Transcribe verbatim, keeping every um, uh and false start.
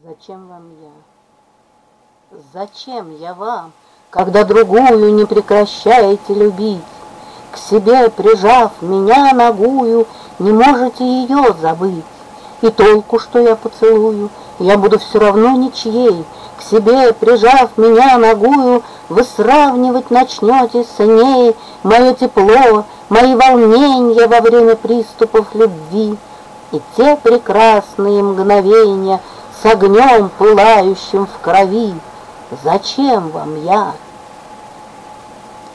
Зачем вам я? Зачем я вам, когда другую не прекращаете любить? К себе прижав меня ногую, не можете ее забыть. И толку, что я поцелую, я буду все равно ничьей. К себе прижав меня ногую, вы сравнивать начнете с ней мое тепло, мои волнения во время приступов любви и те прекрасные мгновения с огнем, пылающим в крови. Зачем вам я?